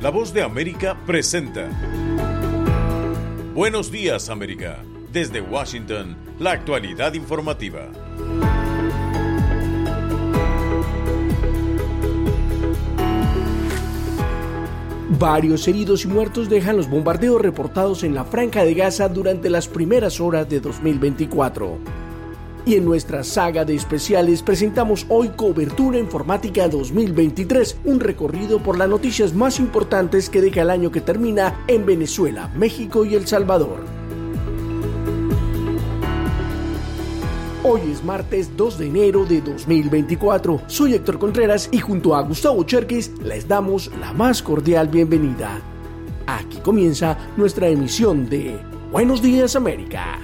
La Voz de América presenta Buenos Días, América. Desde Washington, la actualidad informativa. Varios heridos y muertos dejan los bombardeos reportados en la Franja de Gaza durante las primeras horas de 2024. Y en nuestra saga de especiales presentamos hoy Cobertura Informática 2023, un recorrido por las noticias más importantes que deja el año que termina en Venezuela, México y El Salvador. Hoy es martes 2 de enero de 2024. Soy Héctor Contreras y junto a Gustavo Cherkis les damos la más cordial bienvenida. Aquí comienza nuestra emisión de Buenos Días, América.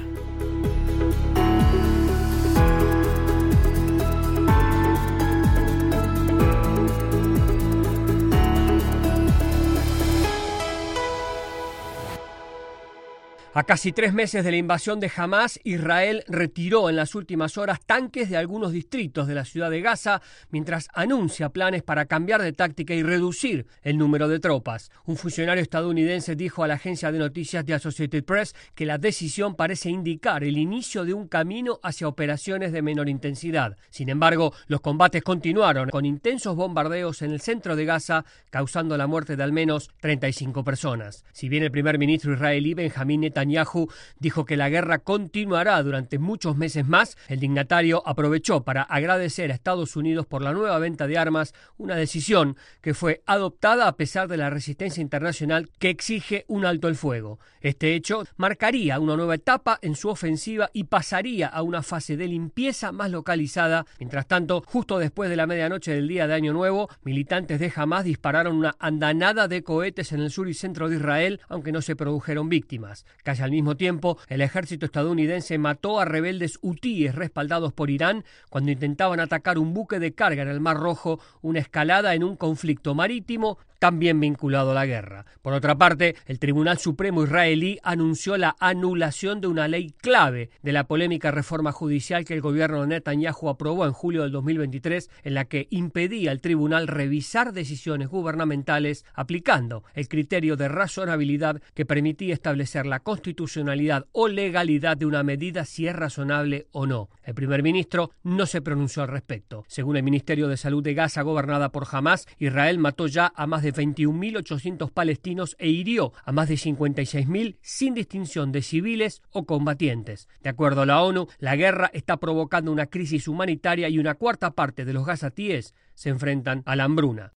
A casi 3 meses de la invasión de Hamás, Israel retiró en las últimas horas tanques de algunos distritos de la ciudad de Gaza, mientras anuncia planes para cambiar de táctica y reducir el número de tropas. Un funcionario estadounidense dijo a la agencia de noticias de Associated Press que la decisión parece indicar el inicio de un camino hacia operaciones de menor intensidad. Sin embargo, los combates continuaron con intensos bombardeos en el centro de Gaza, causando la muerte de al menos 35 personas. Si bien el primer ministro israelí Benjamín Netanyahu dijo que la guerra continuará durante muchos meses más, el dignatario aprovechó para agradecer a Estados Unidos por la nueva venta de armas, una decisión que fue adoptada a pesar de la resistencia internacional que exige un alto el fuego. Este hecho marcaría una nueva etapa en su ofensiva y pasaría a una fase de limpieza más localizada. Mientras tanto, justo después de la medianoche del día de Año Nuevo, militantes de Hamás dispararon una andanada de cohetes en el sur y centro de Israel, aunque no se produjeron víctimas. Casi al mismo tiempo, el ejército estadounidense mató a rebeldes hutíes respaldados por Irán cuando intentaban atacar un buque de carga en el Mar Rojo, una escalada en un conflicto marítimo también vinculado a la guerra. Por otra parte, el Tribunal Supremo israelí anunció la anulación de una ley clave de la polémica reforma judicial que el gobierno de Netanyahu aprobó en julio del 2023, en la que impedía al tribunal revisar decisiones gubernamentales aplicando el criterio de razonabilidad que permitía establecer la constitucionalidad o legalidad de una medida si es razonable o no. El primer ministro no se pronunció al respecto. Según el Ministerio de Salud de Gaza, gobernada por Hamás, Israel mató ya a más de 21.800 palestinos e hirió a más de 56.000 sin distinción de civiles o combatientes. De acuerdo a la ONU, la guerra está provocando una crisis humanitaria y una cuarta parte de los gazatíes se enfrentan a la hambruna.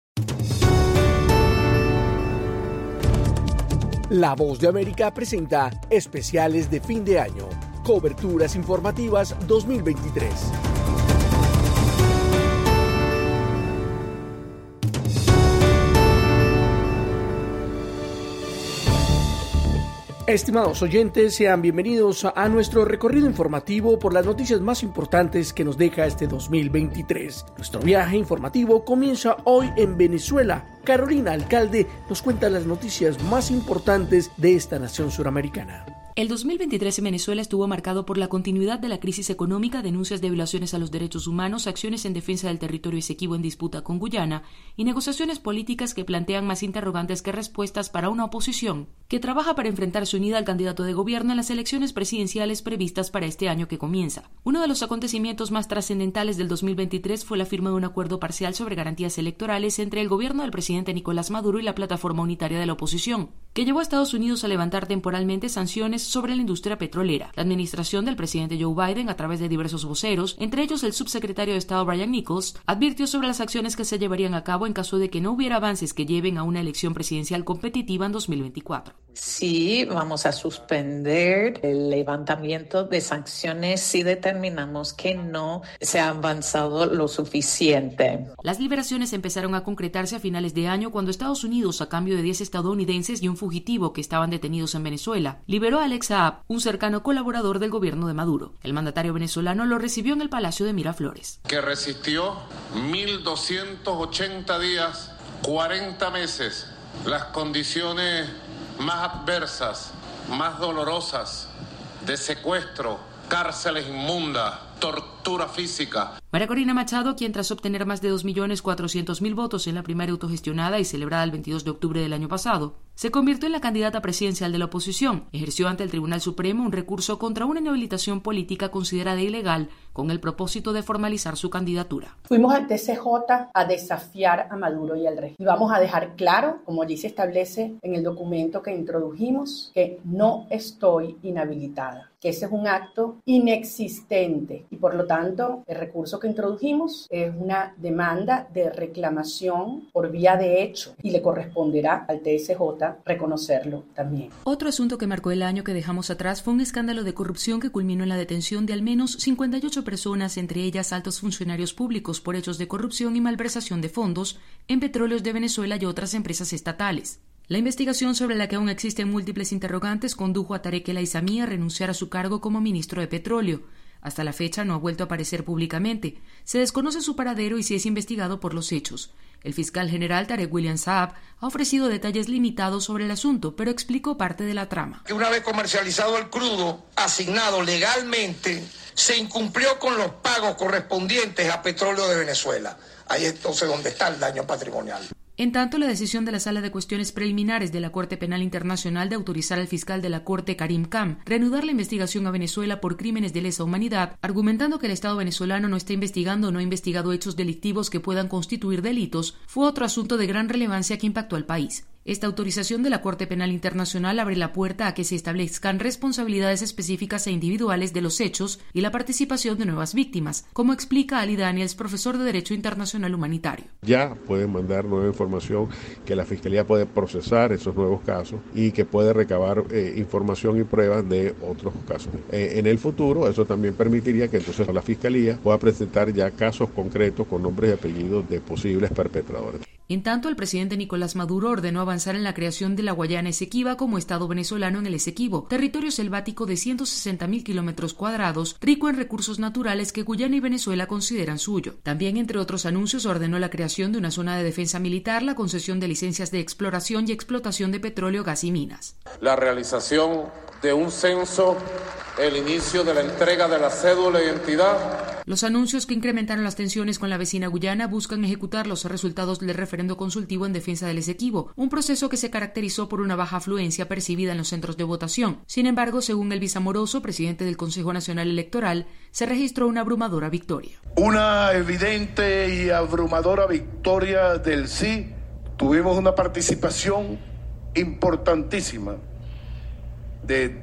La Voz de América presenta especiales de fin de año, Coberturas Informativas 2023. Estimados oyentes, sean bienvenidos a nuestro recorrido informativo por las noticias más importantes que nos deja este 2023. Nuestro viaje informativo comienza hoy en Venezuela. Carolina Alcalde nos cuenta las noticias más importantes de esta nación suramericana. El 2023 en Venezuela estuvo marcado por la continuidad de la crisis económica, denuncias de violaciones a los derechos humanos, acciones en defensa del territorio Esequibo en disputa con Guyana y negociaciones políticas que plantean más interrogantes que respuestas para una oposición que trabaja para enfrentarse unida al candidato de gobierno en las elecciones presidenciales previstas para este año que comienza. Uno de los acontecimientos más trascendentales del 2023 fue la firma de un acuerdo parcial sobre garantías electorales entre el gobierno del presidente Nicolás Maduro y la plataforma unitaria de la oposición, que llevó a Estados Unidos a levantar temporalmente sanciones sobre la industria petrolera. La administración del presidente Joe Biden, a través de diversos voceros, entre ellos el subsecretario de Estado Brian Nichols, advirtió sobre las acciones que se llevarían a cabo en caso de que no hubiera avances que lleven a una elección presidencial competitiva en 2024. Sí, vamos a suspender el levantamiento de sanciones si determinamos que no se ha avanzado lo suficiente. Las liberaciones empezaron a concretarse a finales de año cuando Estados Unidos, a cambio de 10 estadounidenses y un fugitivo que estaban detenidos en Venezuela, liberó a Alex Saab, un cercano colaborador del gobierno de Maduro. El mandatario venezolano lo recibió en el Palacio de Miraflores. Que resistió 1.280 días, 40 meses, las condiciones más adversas, más dolorosas, de secuestro, cárceles inmundas, tortura física. María Corina Machado, quien tras obtener más de 2.400.000 votos en la primaria autogestionada y celebrada el 22 de octubre del año pasado, se convirtió en la candidata presidencial de la oposición. Ejerció ante el Tribunal Supremo un recurso contra una inhabilitación política considerada ilegal con el propósito de formalizar su candidatura. Fuimos al TCJ a desafiar a Maduro y al régimen. Y vamos a dejar claro, como allí se establece en el documento que introdujimos, que no estoy inhabilitada, que ese es un acto inexistente y por lo tanto el recurso que introdujimos es una demanda de reclamación por vía de hecho y le corresponderá al TSJ reconocerlo también. Otro asunto que marcó el año que dejamos atrás fue un escándalo de corrupción que culminó en la detención de al menos 58 personas, entre ellas altos funcionarios públicos, por hechos de corrupción y malversación de fondos en Petróleos de Venezuela y otras empresas estatales. La investigación, sobre la que aún existen múltiples interrogantes, condujo a Tarek El Aizami a renunciar a su cargo como ministro de Petróleo. Hasta la fecha no ha vuelto a aparecer públicamente. Se desconoce su paradero y si es investigado por los hechos. El fiscal general Tarek William Saab ha ofrecido detalles limitados sobre el asunto, pero explicó parte de la trama. Que una vez comercializado el crudo asignado legalmente, se incumplió con los pagos correspondientes a Petróleo de Venezuela. Ahí es entonces donde está el daño patrimonial. En tanto, la decisión de la Sala de Cuestiones Preliminares de la Corte Penal Internacional de autorizar al fiscal de la Corte, Karim Khan, reanudar la investigación a Venezuela por crímenes de lesa humanidad, argumentando que el Estado venezolano no está investigando o no ha investigado hechos delictivos que puedan constituir delitos, fue otro asunto de gran relevancia que impactó al país. Esta autorización de la Corte Penal Internacional abre la puerta a que se establezcan responsabilidades específicas e individuales de los hechos y la participación de nuevas víctimas, como explica Ali Daniels, profesor de Derecho Internacional Humanitario. Ya pueden mandar nueva información, que la Fiscalía puede procesar esos nuevos casos y que puede recabar información y pruebas de otros casos. En el futuro, eso también permitiría que entonces la Fiscalía pueda presentar ya casos concretos con nombres y apellidos de posibles perpetradores. En tanto, el presidente Nicolás Maduro ordenó avanzar en la creación de la Guayana Esequiba como Estado venezolano en el Esequibo, territorio selvático de 160.000 kilómetros cuadrados, rico en recursos naturales que Guyana y Venezuela consideran suyo. También, entre otros anuncios, ordenó la creación de una zona de defensa militar, la concesión de licencias de exploración y explotación de petróleo, gas y minas. La realización de un censo, el inicio de la entrega de la cédula de identidad. Los anuncios que incrementaron las tensiones con la vecina Guyana buscan ejecutar los resultados del referendo consultivo en defensa del Esequibo, un proceso que se caracterizó por una baja afluencia percibida en los centros de votación. Sin embargo, según Elvis Amoroso, presidente del Consejo Nacional Electoral, se registró una abrumadora victoria. Una evidente y abrumadora victoria del sí. Tuvimos una participación importantísima de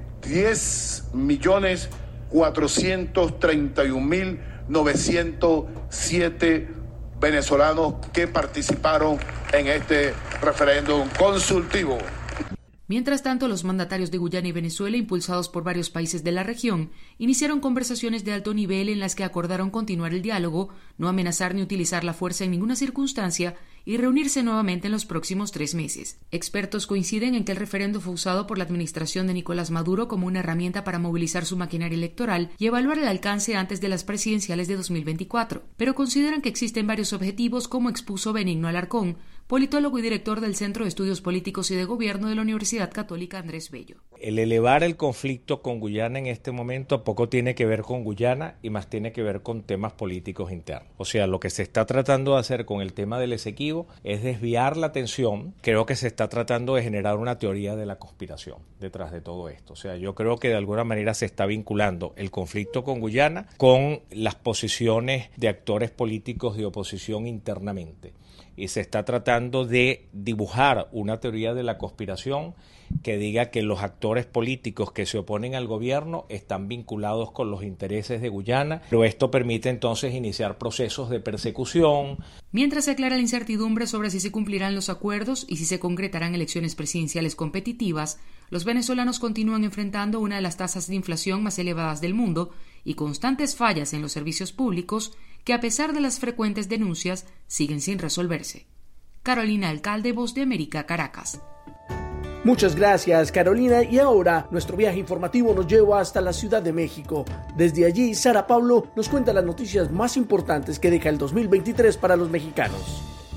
10.431.907 venezolanos que participaron en este referéndum consultivo. Mientras tanto, los mandatarios de Guyana y Venezuela, impulsados por varios países de la región, iniciaron conversaciones de alto nivel en las que acordaron continuar el diálogo, no amenazar ni utilizar la fuerza en ninguna circunstancia y reunirse nuevamente en los próximos 3 meses. Expertos coinciden en que el referendo fue usado por la administración de Nicolás Maduro como una herramienta para movilizar su maquinaria electoral y evaluar el alcance antes de las presidenciales de 2024, pero consideran que existen varios objetivos, como expuso Benigno Alarcón, politólogo y director del Centro de Estudios Políticos y de Gobierno de la Universidad Católica Andrés Bello. El elevar el conflicto con Guyana en este momento poco tiene que ver con Guyana y más tiene que ver con temas políticos internos. O sea, lo que se está tratando de hacer con el tema del Esequibo es desviar la atención. Creo que se está tratando de generar una teoría de la conspiración detrás de todo esto. O sea, yo creo que de alguna manera se está vinculando el conflicto con Guyana con las posiciones de actores políticos de oposición internamente. Y se está tratando de dibujar una teoría de la conspiración que diga que los actores políticos que se oponen al gobierno están vinculados con los intereses de Guyana, pero esto permite entonces iniciar procesos de persecución. Mientras se aclara la incertidumbre sobre si se cumplirán los acuerdos y si se concretarán elecciones presidenciales competitivas, los venezolanos continúan enfrentando una de las tasas de inflación más elevadas del mundo y constantes fallas en los servicios públicos que, a pesar de las frecuentes denuncias, siguen sin resolverse. Carolina Alcalde, Voz de América, Caracas. Muchas gracias, Carolina. Y ahora, nuestro viaje informativo nos lleva hasta la Ciudad de México. Desde allí, Sara Pablo nos cuenta las noticias más importantes que deja el 2023 para los mexicanos.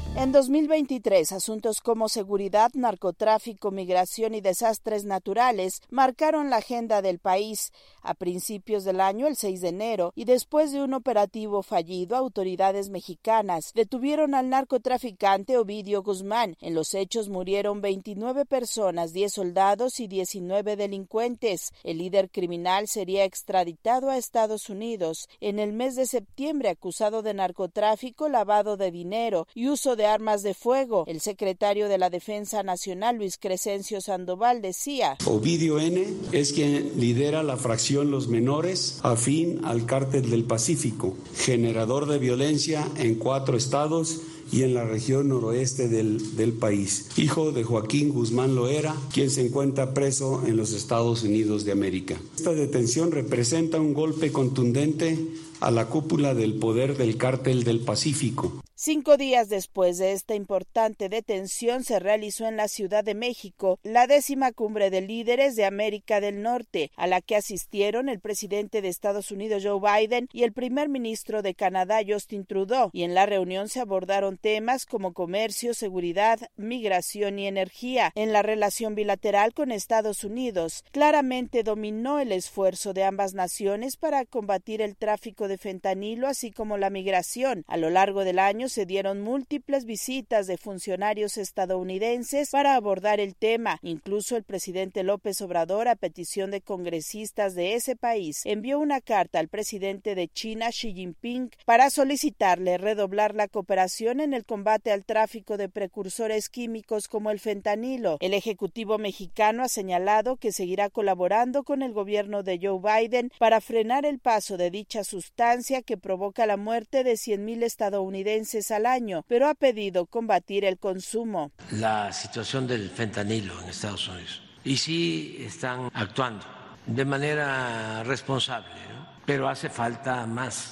En 2023, asuntos como seguridad, narcotráfico, migración y desastres naturales marcaron la agenda del país. A principios del año, el 6 de enero, y después de un operativo fallido, autoridades mexicanas detuvieron al narcotraficante Ovidio Guzmán. En los hechos murieron 29 personas, 10 soldados y 19 delincuentes. El líder criminal sería extraditado a Estados Unidos en el mes de septiembre, acusado de narcotráfico, lavado de dinero y uso de armas de fuego. El secretario de la Defensa Nacional, Luis Crescencio Sandoval, decía: Ovidio N. es quien lidera la fracción Los Menores, afín al Cártel del Pacífico, generador de violencia en 4 estados y en la región noroeste del país. Hijo de Joaquín Guzmán Loera, quien se encuentra preso en los Estados Unidos de América. Esta detención representa un golpe contundente a la cúpula del poder del Cártel del Pacífico. 5 días después de esta importante detención se realizó en la Ciudad de México la 10ª cumbre de líderes de América del Norte, a la que asistieron el presidente de Estados Unidos Joe Biden y el primer ministro de Canadá Justin Trudeau, y en la reunión se abordaron temas como comercio, seguridad, migración y energía. En la relación bilateral con Estados Unidos, claramente dominó el esfuerzo de ambas naciones para combatir el tráfico de fentanilo, así como la migración. A lo largo del año se dieron múltiples visitas de funcionarios estadounidenses para abordar el tema. Incluso el presidente López Obrador, a petición de congresistas de ese país, envió una carta al presidente de China, Xi Jinping, para solicitarle redoblar la cooperación en el combate al tráfico de precursores químicos como el fentanilo. El Ejecutivo mexicano ha señalado que seguirá colaborando con el gobierno de Joe Biden para frenar el paso de dicha sustancia que provoca la muerte de 100,000 estadounidenses al año, pero ha pedido combatir el consumo. La situación del fentanilo en Estados Unidos. Y sí están actuando de manera responsable, ¿no? Pero hace falta más.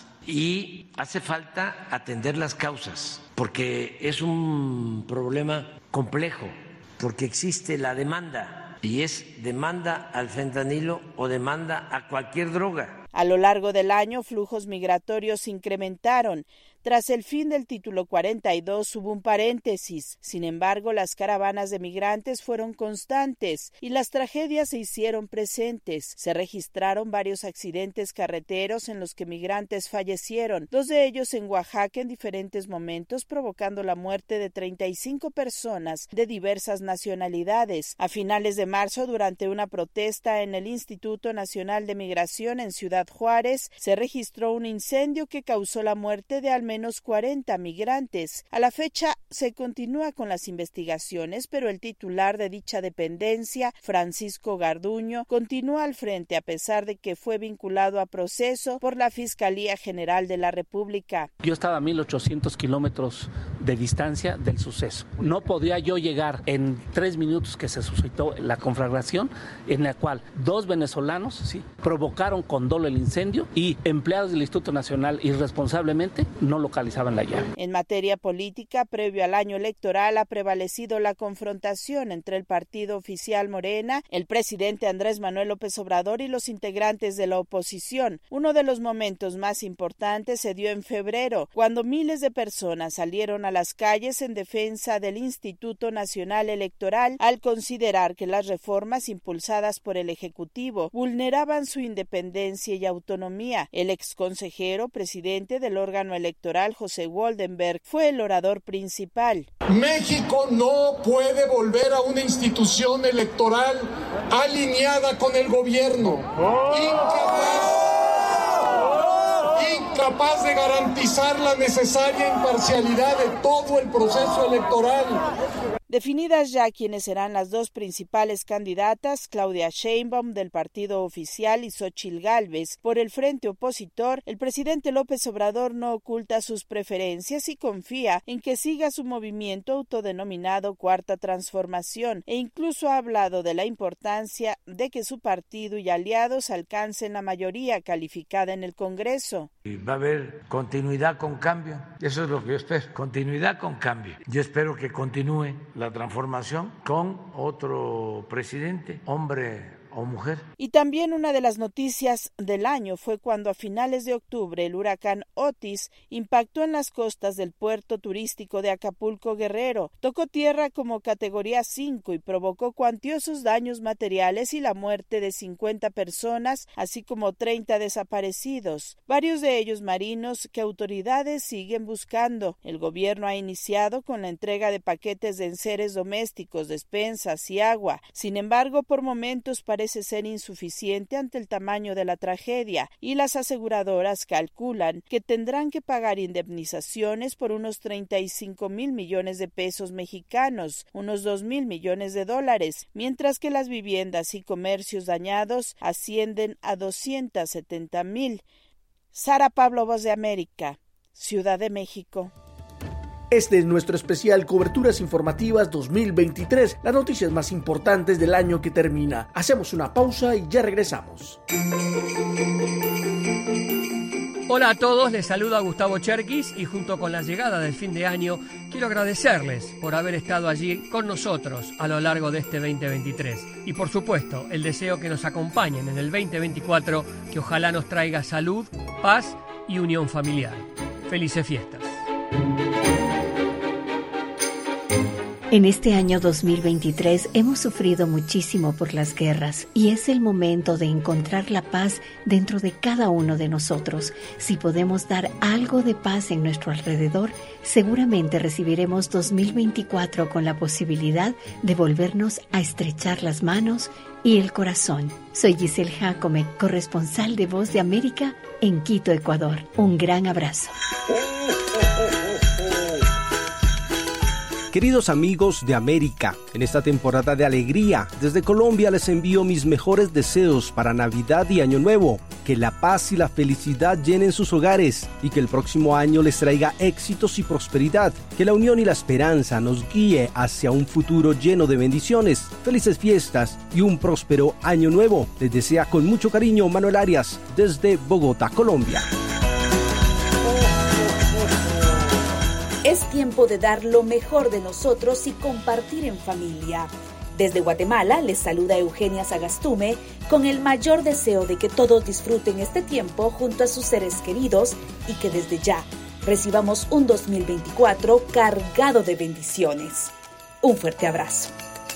Y hace falta atender las causas, porque es un problema complejo, porque existe la demanda, y es demanda al fentanilo o demanda a cualquier droga. A lo largo del año, flujos migratorios se incrementaron. Tras el fin del título 42 hubo un paréntesis. Sin embargo, las caravanas de migrantes fueron constantes y las tragedias se hicieron presentes. Se registraron varios accidentes carreteros en los que migrantes fallecieron, 2 de ellos en Oaxaca en diferentes momentos, provocando la muerte de 35 personas de diversas nacionalidades. A finales de marzo, durante una protesta en el Instituto Nacional de Migración en Ciudad Juárez, se registró un incendio que causó la muerte de al menos 40 migrantes. A la fecha se continúa con las investigaciones, pero el titular de dicha dependencia, Francisco Garduño, continúa al frente a pesar de que fue vinculado a proceso por la Fiscalía General de la República. Yo estaba a 1,800 kilómetros de distancia del suceso. No podía yo llegar en 3 minutos que se suscitó la conflagración, en la cual 2 venezolanos provocaron con dolo el incendio y empleados del Instituto Nacional irresponsablemente no localizaban la llave. En materia política, previo al año electoral, ha prevalecido la confrontación entre el partido oficial Morena, el presidente Andrés Manuel López Obrador y los integrantes de la oposición. Uno de los momentos más importantes se dio en febrero, cuando miles de personas salieron a las calles en defensa del Instituto Nacional Electoral al considerar que las reformas impulsadas por el Ejecutivo vulneraban su independencia y autonomía. El exconsejero presidente del órgano electoral, José Woldenberg, fue el orador principal. México no puede volver a una institución electoral alineada con el gobierno, incapaz de garantizar la necesaria imparcialidad de todo el proceso electoral. Definidas ya quiénes serán las 2 principales candidatas, Claudia Sheinbaum del partido oficial y Xóchitl Gálvez por el frente opositor, el presidente López Obrador no oculta sus preferencias y confía en que siga su movimiento autodenominado Cuarta Transformación, e incluso ha hablado de la importancia de que su partido y aliados alcancen la mayoría calificada en el Congreso. Va a haber continuidad con cambio, eso es lo que yo espero, continuidad con cambio. Yo espero que continúe la transformación con otro presidente, hombre o mujer. Y también una de las noticias del año fue cuando a finales de octubre el huracán Otis impactó en las costas del puerto turístico de Acapulco, Guerrero. Tocó tierra como categoría 5 y provocó cuantiosos daños materiales y la muerte de 50 personas, así como 30 desaparecidos, varios de ellos marinos que autoridades siguen buscando. El gobierno ha iniciado con la entrega de paquetes de enseres domésticos, despensas y agua. Sin embargo, por momentos parece ser insuficiente ante el tamaño de la tragedia y las aseguradoras calculan que tendrán que pagar indemnizaciones por unos 35,000 millones de pesos mexicanos, unos 2,000 millones de dólares, mientras que las viviendas y comercios dañados ascienden a 270,000. Sara Pablo, Voz de América, Ciudad de México. Este es nuestro especial Coberturas Informativas 2023, las noticias más importantes del año que termina. Hacemos una pausa y ya regresamos. Hola a todos, les saluda Gustavo Cherkis y junto con la llegada del fin de año quiero agradecerles por haber estado allí con nosotros a lo largo de este 2023 y por supuesto el deseo que nos acompañen en el 2024, que ojalá nos traiga salud, paz y unión familiar. Felices fiestas. En este año 2023 hemos sufrido muchísimo por las guerras y es el momento de encontrar la paz dentro de cada uno de nosotros. Si podemos dar algo de paz en nuestro alrededor, seguramente recibiremos 2024 con la posibilidad de volvernos a estrechar las manos y el corazón. Soy Giselle Jacome, corresponsal de Voz de América en Quito, Ecuador. Un gran abrazo. Queridos amigos de América, en esta temporada de alegría, desde Colombia les envío mis mejores deseos para Navidad y Año Nuevo. Que la paz y la felicidad llenen sus hogares y que el próximo año les traiga éxitos y prosperidad. Que la unión y la esperanza nos guíe hacia un futuro lleno de bendiciones, felices fiestas y un próspero Año Nuevo. Les desea con mucho cariño Manuel Arias desde Bogotá, Colombia. Es tiempo de dar lo mejor de nosotros y compartir en familia. Desde Guatemala les saluda Eugenia Sagastume con el mayor deseo de que todos disfruten este tiempo junto a sus seres queridos y que desde ya recibamos un 2024 cargado de bendiciones. Un fuerte abrazo.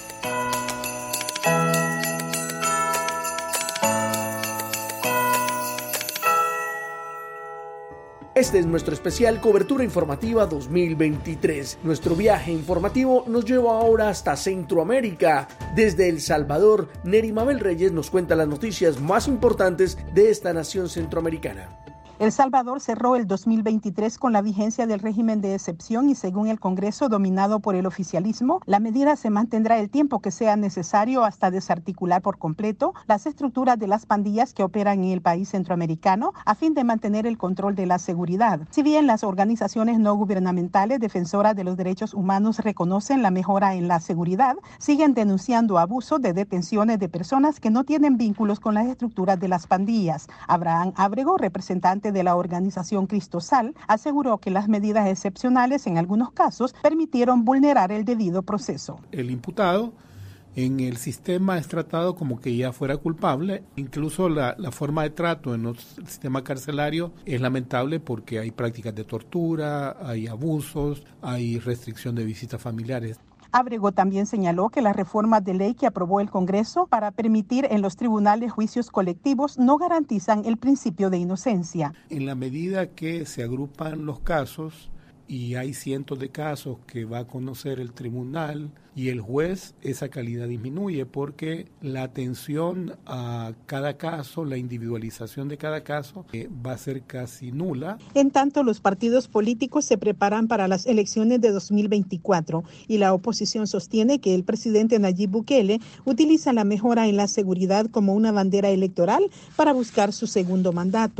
Este es nuestro especial Cobertura Informativa 2023. Nuestro viaje informativo nos lleva ahora hasta Centroamérica. Desde El Salvador, Neri Mabel Reyes nos cuenta las noticias más importantes de esta nación centroamericana. El Salvador cerró el 2023 con la vigencia del régimen de excepción y según el Congreso dominado por el oficialismo, la medida se mantendrá el tiempo que sea necesario hasta desarticular por completo las estructuras de las pandillas que operan en el país centroamericano a fin de mantener el control de la seguridad. Si bien las organizaciones no gubernamentales defensoras de los derechos humanos reconocen la mejora en la seguridad, siguen denunciando abusos de detenciones de personas que no tienen vínculos con las estructuras de las pandillas. Abraham Ábrego, representante de la organización Cristosal, aseguró que las medidas excepcionales en algunos casos permitieron vulnerar el debido proceso. El imputado en el sistema es tratado como que ya fuera culpable. Incluso la forma de trato en el sistema carcelario es lamentable porque hay prácticas de tortura, hay abusos, hay restricción de visitas familiares. Ábrego también señaló que las reformas de ley que aprobó el Congreso para permitir en los tribunales juicios colectivos no garantizan el principio de inocencia. En la medida que se agrupan los casos y hay cientos de casos que va a conocer el tribunal y el juez, esa calidad disminuye porque la atención a cada caso, la individualización de cada caso va a ser casi nula. En tanto, los partidos políticos se preparan para las elecciones de 2024 y la oposición sostiene que el presidente Nayib Bukele utiliza la mejora en la seguridad como una bandera electoral para buscar su segundo mandato.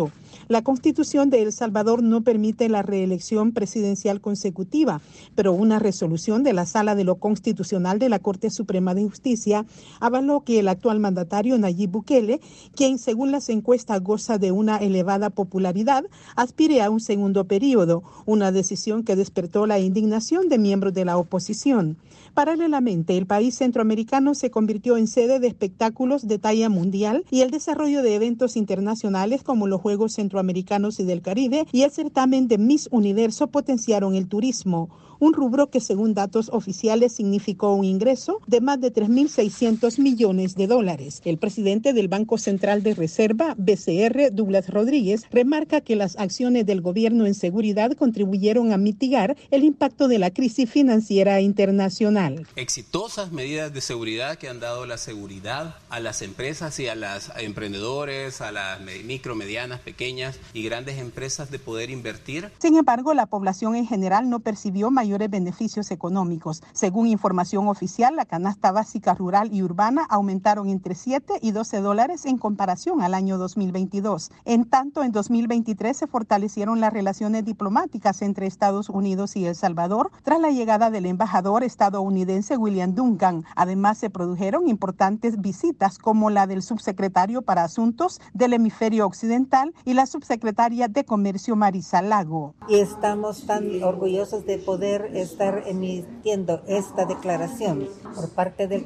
La Constitución de El Salvador no permite la reelección presidencial consecutiva, pero una resolución de la Sala de lo Constitucional de la Corte Suprema de Justicia avaló que el actual mandatario Nayib Bukele, quien según las encuestas goza de una elevada popularidad, aspire a un segundo periodo, una decisión que despertó la indignación de miembros de la oposición. Paralelamente, el país centroamericano se convirtió en sede de espectáculos de talla mundial y el desarrollo de eventos internacionales como los Juegos Centroamericanos y del Caribe y el certamen de Miss Universo potenciaron el turismo, un rubro que según datos oficiales significó un ingreso de más de 3.600 millones de dólares. El presidente del Banco Central de Reserva, BCR, Douglas Rodríguez, remarca que las acciones del gobierno en seguridad contribuyeron a mitigar el impacto de la crisis financiera internacional. Exitosas medidas de seguridad que han dado la seguridad a las empresas y a los emprendedores, a las micro, medianas, pequeñas y grandes empresas de poder invertir. Sin embargo, la población en general no percibió mayores beneficios económicos. Según información oficial, la canasta básica rural y urbana aumentaron entre 7 y 12 dólares en comparación al año 2022. En tanto, en 2023 se fortalecieron las relaciones diplomáticas entre Estados Unidos y El Salvador tras la llegada del embajador estadounidense William Duncan. Además, se produjeron importantes visitas como la del subsecretario para Asuntos del Hemisferio Occidental y la subsecretaria de Comercio Marisa Lago. Y estamos tan orgullosos de poder estar emitiendo esta declaración por parte del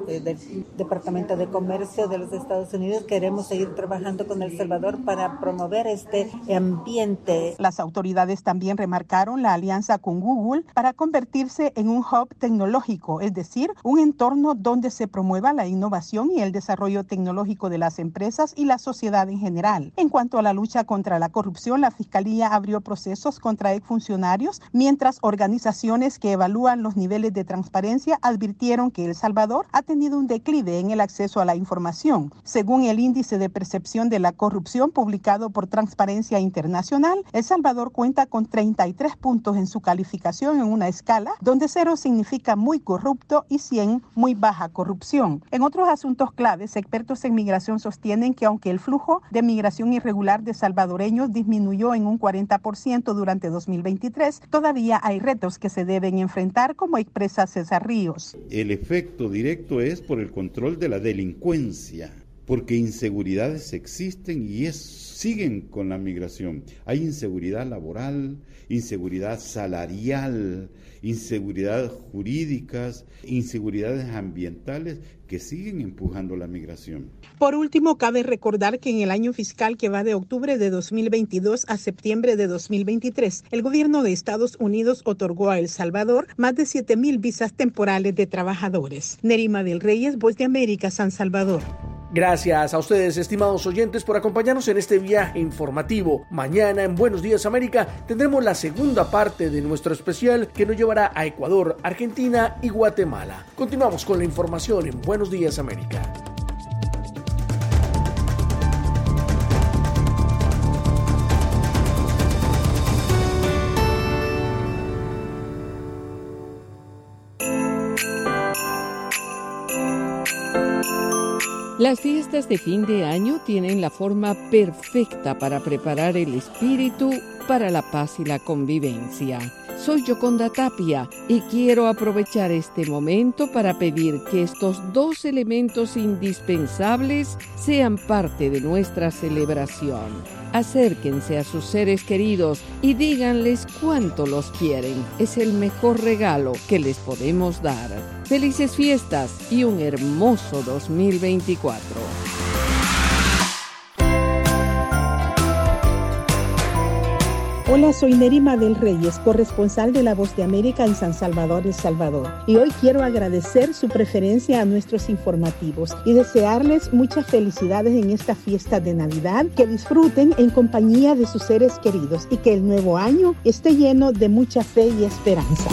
Departamento de Comercio de los Estados Unidos. Queremos seguir trabajando con El Salvador para promover este ambiente. Las autoridades también remarcaron la alianza con Google para convertirse en un hub tecnológico, es decir, un entorno donde se promueva la innovación y el desarrollo tecnológico de las empresas y la sociedad en general. En cuanto a la lucha contra la corrupción, la Fiscalía abrió procesos contra exfuncionarios, mientras organizaciones que evalúan los niveles de transparencia advirtieron que El Salvador ha tenido un declive en el acceso a la información. Según el índice de percepción de la corrupción publicado por Transparencia Internacional, El Salvador cuenta con 33 puntos en su calificación en una escala donde 0 significa muy corrupto y 100 muy baja corrupción. En otros asuntos claves, expertos en migración sostienen que aunque el flujo de migración irregular de salvadoreños disminuyó en un 40% durante 2023, todavía hay retos que se deben enfrentar, como expresa César Ríos. El efecto directo es por el control de la delincuencia, porque inseguridades existen y siguen con la migración. Hay inseguridad laboral, inseguridad salarial, inseguridades jurídicas, inseguridades ambientales que siguen empujando la migración. Por último, cabe recordar que en el año fiscal que va de octubre de 2022 a septiembre de 2023, el gobierno de Estados Unidos otorgó a El Salvador más de 7,000 visas temporales de trabajadores. Nerima del Reyes, Voz de América, San Salvador. Gracias a ustedes, estimados oyentes, por acompañarnos en este viaje informativo. Mañana en Buenos Días América tendremos la segunda parte de nuestro especial que nos llevará a Ecuador, Argentina y Guatemala. Continuamos con la información en Buenos Días América. Las fiestas de fin de año tienen la forma perfecta para preparar el espíritu para la paz y la convivencia. Soy Yoconda Tapia y quiero aprovechar este momento para pedir que estos dos elementos indispensables sean parte de nuestra celebración. Acérquense a sus seres queridos y díganles cuánto los quieren. Es el mejor regalo que les podemos dar. Felices fiestas y un hermoso 2024. Hola, soy Nerima del Reyes, corresponsal de La Voz de América en San Salvador, El Salvador. Y hoy quiero agradecer su preferencia a nuestros informativos y desearles muchas felicidades en esta fiesta de Navidad, que disfruten en compañía de sus seres queridos y que el nuevo año esté lleno de mucha fe y esperanza.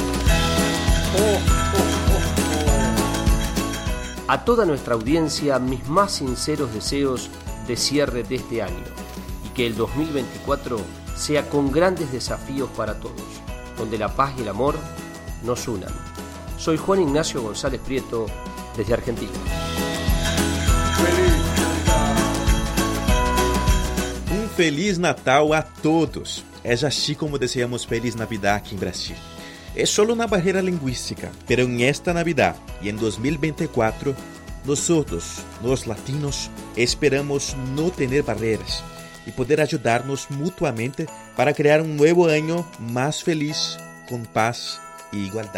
A toda nuestra audiencia, mis más sinceros deseos de cierre de este año y que el 2024 sea con grandes desafíos para todos, donde la paz y el amor nos unan. Soy Juan Ignacio González Prieto, desde Argentina. Un Feliz Natal a todos. Es así como deseamos Feliz Navidad aquí en Brasil. Es solo una barrera lingüística, pero en esta Navidad y en 2024, nosotros, los latinos, esperamos no tener barreras y poder ayudarnos mutuamente para crear un nuevo año más feliz, con paz e igualdad.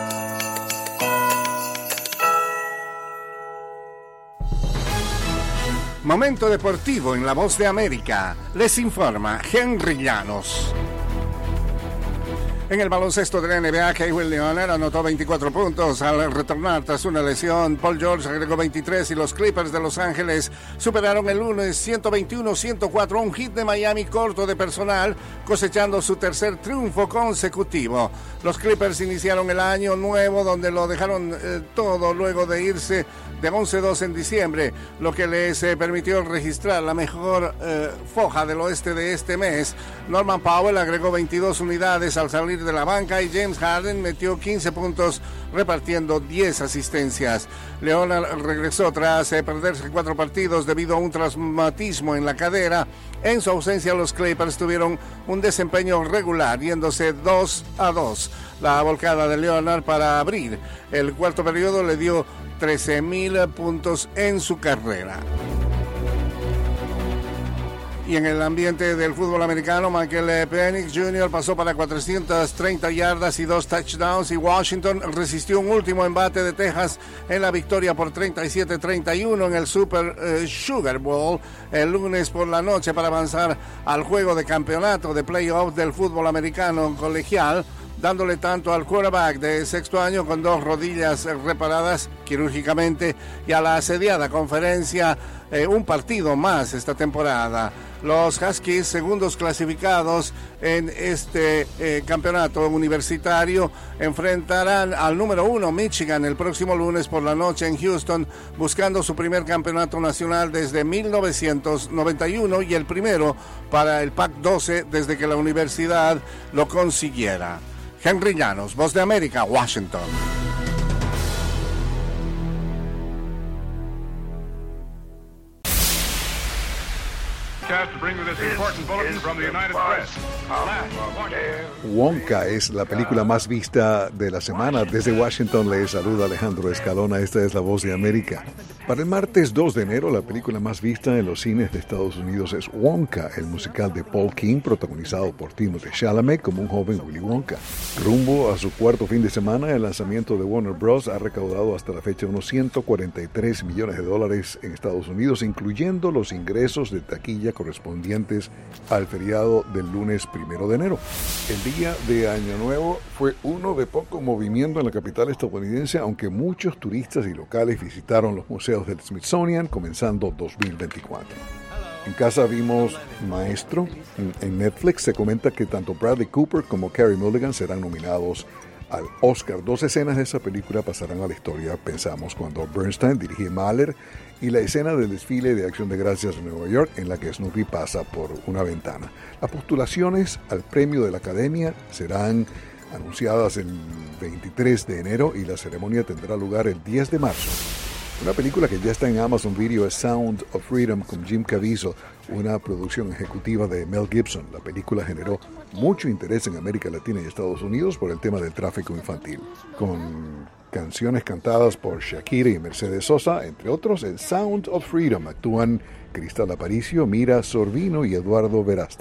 Momento deportivo en La Voz de América. Les informa Henry Llanos. En el baloncesto de la NBA, Kawhi Leonard anotó 24 puntos al retornar tras una lesión. Paul George agregó 23 y los Clippers de Los Ángeles superaron el lunes 121-104, un hit de Miami corto de personal, cosechando su tercer triunfo consecutivo. Los Clippers iniciaron el año nuevo donde lo dejaron todo luego de irse de 11-2 en diciembre, lo que les permitió registrar la mejor foja del oeste de este mes. Norman Powell agregó 22 unidades al salir de la banca y James Harden metió 15 puntos repartiendo 10 asistencias. Leonard regresó tras perderse 4 partidos debido a un traumatismo en la cadera. En su ausencia, los Clippers tuvieron un desempeño regular, yéndose 2-2. La volcada de Leonard para abrir el cuarto periodo le dio 13,000 puntos en su carrera. Y en el ambiente del fútbol americano, Michael Penix Jr. pasó para 430 yardas y 2 touchdowns, y Washington resistió un último embate de Texas en la victoria por 37-31 en el Super Sugar Bowl el lunes por la noche para avanzar al juego de campeonato de playoff del fútbol americano colegial, dándole tanto al quarterback de sexto año con 2 rodillas reparadas quirúrgicamente y a la asediada conferencia un partido más esta temporada. Los Huskies, segundos clasificados en este campeonato universitario, enfrentarán al número 1 Michigan el próximo lunes por la noche en Houston, buscando su primer campeonato nacional desde 1991 y el primero para el Pac-12 desde que la universidad lo consiguiera. Henry Llanos, Voz de América, Washington. Wonka es la película más vista de la semana. Desde Washington le saluda Alejandro Escalona. Esta es La Voz de América. Para el martes 2 de enero, la película más vista en los cines de Estados Unidos es Wonka, el musical de Paul King, protagonizado por Timothée Chalamet como un joven Willy Wonka. Rumbo a su cuarto fin de semana, el lanzamiento de Warner Bros. Ha recaudado hasta la fecha unos $143 millones en Estados Unidos, incluyendo los ingresos de taquilla correspondientes al feriado del lunes 1 de enero. El día de Año Nuevo fue uno de poco movimiento en la capital estadounidense, aunque muchos turistas y locales visitaron los museos del Smithsonian comenzando 2024. En casa vimos Maestro. En Netflix se comenta que tanto Bradley Cooper como Carey Mulligan serán nominados al Oscar. 2 escenas de esa película pasarán a la historia, pensamos, cuando Bernstein dirige Mahler y la escena del desfile de Acción de Gracias en Nueva York en la que Snoopy pasa por una ventana. Las postulaciones al premio de la Academia serán anunciadas el 23 de enero y la ceremonia tendrá lugar el 10 de marzo. Una película que ya está en Amazon Video es Sound of Freedom con Jim Caviezel, una producción ejecutiva de Mel Gibson. La película generó mucho interés en América Latina y Estados Unidos por el tema del tráfico infantil. Con canciones cantadas por Shakira y Mercedes Sosa, entre otros, en Sound of Freedom actúan Cristal Aparicio, Mira Sorvino y Eduardo Verástig.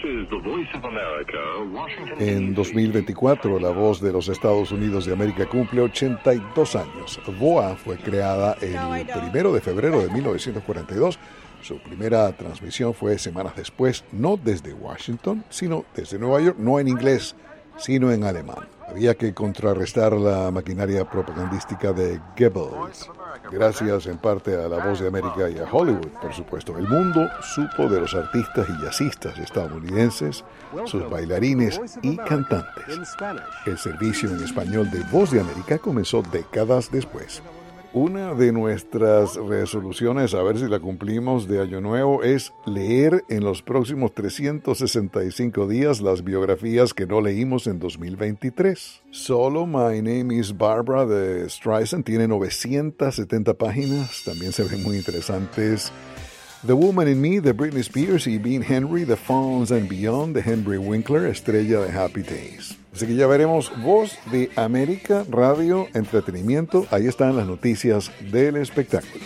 En 2024, La Voz de los Estados Unidos de América cumple 82 años. VOA fue creada el 1 de febrero de 1942. Su primera transmisión fue semanas después, no desde Washington, sino desde Nueva York, no en inglés, sino en alemán. Había que contrarrestar la maquinaria propagandística de Goebbels. Gracias en parte a La Voz de América y a Hollywood, por supuesto. El mundo supo de los artistas y jazzistas estadounidenses, sus bailarines y cantantes. El servicio en español de Voz de América comenzó décadas después. Una de nuestras resoluciones, a ver si la cumplimos, de Año Nuevo es leer en los próximos 365 días las biografías que no leímos en 2023. Solo My Name is Barbara de Streisand tiene 970 páginas. También se ven muy interesantes The Woman in Me de Britney Spears y Bean Henry de Fonz and Beyond de Henry Winkler, estrella de Happy Days. Así que ya veremos Voz de América, radio, entretenimiento. Ahí están las noticias del espectáculo.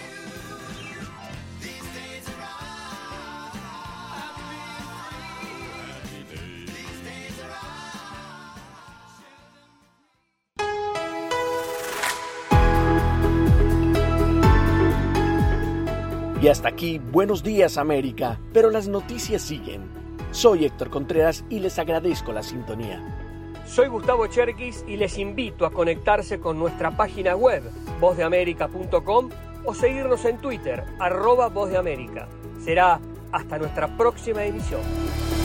Y hasta aquí, Buenos Días América, pero las noticias siguen. Soy Héctor Contreras y les agradezco la sintonía. Soy Gustavo Cherkis y les invito a conectarse con nuestra página web, vozdeamerica.com, o seguirnos en Twitter, @vozdeamerica. Será hasta nuestra próxima emisión.